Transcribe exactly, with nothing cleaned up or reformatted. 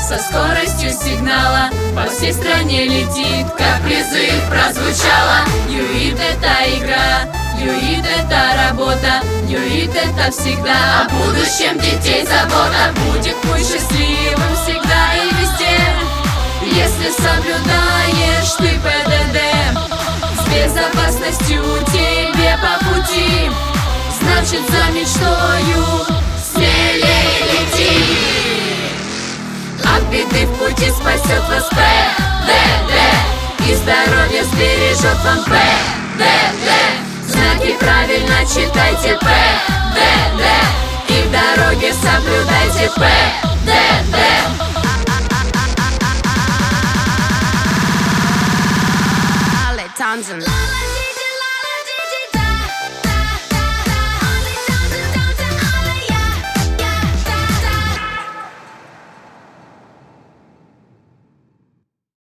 со скоростью сигнала по всей стране летит, как призыв прозвучало. ЮИТ — это игра, ЮИТ — это работа, ЮИТ — это всегда о будущем детей забота. Будет путь счастливым всегда и везде, если соблюдаешь ты ПДД. С безопасностью тебе по пути, значит, за мечтою смелее лети. От беды в пути спасет вас ПДД, и здоровье сбережет вам ПДД. Знаки правильно читайте ПДД, и в дороге соблюдайте ПДД. Tanzen.